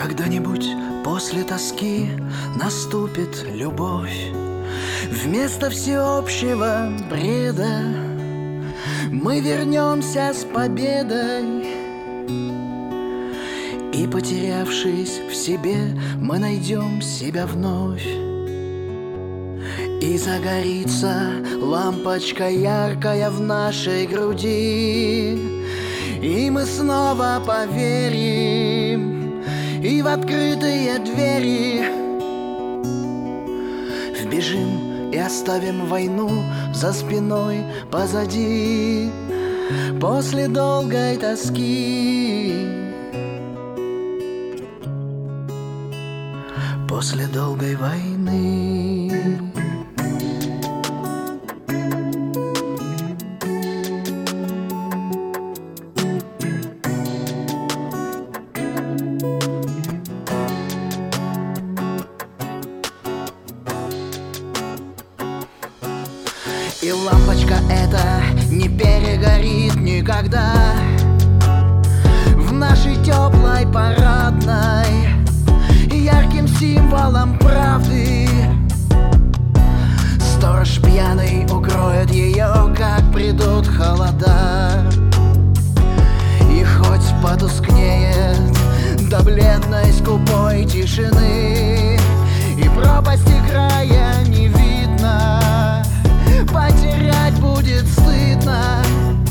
Когда-нибудь после тоски наступит любовь. Вместо всеобщего бреда мы вернемся с победой. И, потерявшись в себе, мы найдем себя вновь. И загорится лампочка яркая в нашей груди, и мы снова поверим и в открытые двери вбежим и оставим войну за спиной позади. После долгой тоски, после долгой войны. И лампочка эта не перегорит никогда в нашей теплой парадной, ярким символом правды. Сторож пьяный укроет ее, как придут холода. И хоть потускнеет до бледной скупой тишины, и пропасти края не видно, потерять будет стыдно.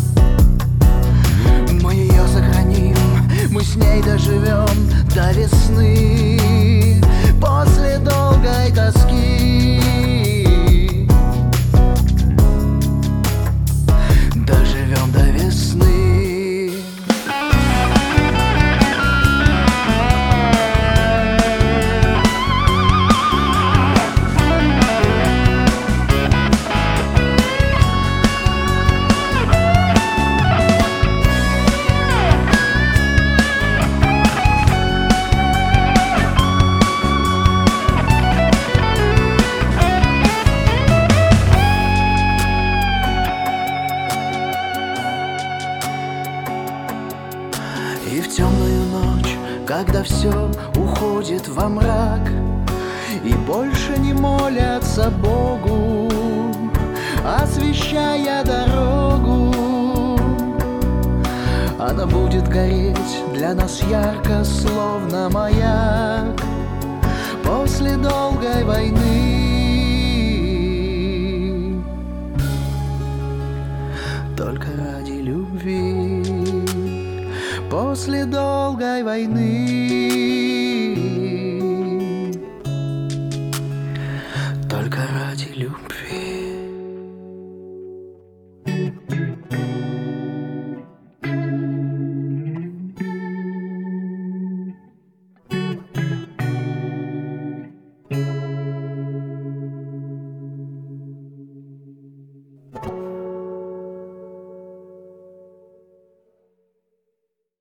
Мы ее сохраним, мы с ней доживем до весны. После долгой тоски доживем до весны. И в темную ночь, когда все уходит во мрак, и больше не молятся Богу, освещая дорогу, она будет гореть для нас ярко, словно маяк. После долгой войны, только ради любви. После долгой войны.